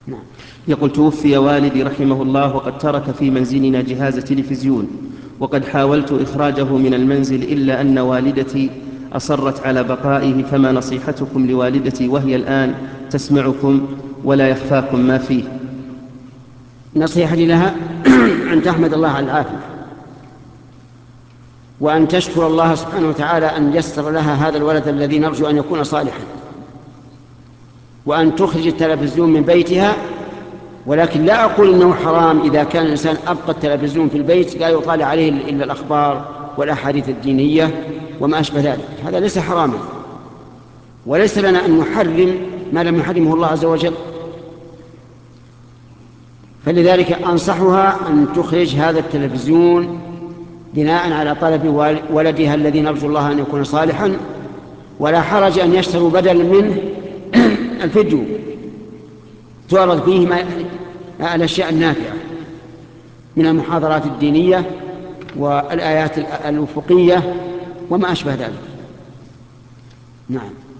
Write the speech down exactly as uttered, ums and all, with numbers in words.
نعم. يقول: توفي والدي رحمه الله وقد ترك في منزلنا جهاز تلفزيون، وقد حاولت إخراجه من المنزل إلا أن والدتي أصرت على بقائه، فما نصيحتكم لوالدتي وهي الآن تسمعكم ولا يخفاكم ما فيه؟ نصيحتي لها أن تحمد الله على العافية، وأن تشكر الله سبحانه وتعالى أن يسر لها هذا الولد الذي نرجو أن يكون صالحا، وأن تخرج التلفزيون من بيتها. ولكن لا أقول إنه حرام إذا كان الإنسان أبقى التلفزيون في البيت لا يطالع عليه إلا الأخبار والأحاديث الدينية وما أشبه ذلك، هذا ليس حراما، وليس لنا أن نحرم ما لم يحرمه الله عز وجل. فلذلك أنصحها أن تخرج هذا التلفزيون بناء على طلب ولدها الذي نرجو الله أن يكون صالحا، ولا حرج أن يشتروا بدلا منه الفيديو تعرض فيه ما الأشياء النافعة من المحاضرات الدينية والآيات الأفقية وما أشبه ذلك. نعم.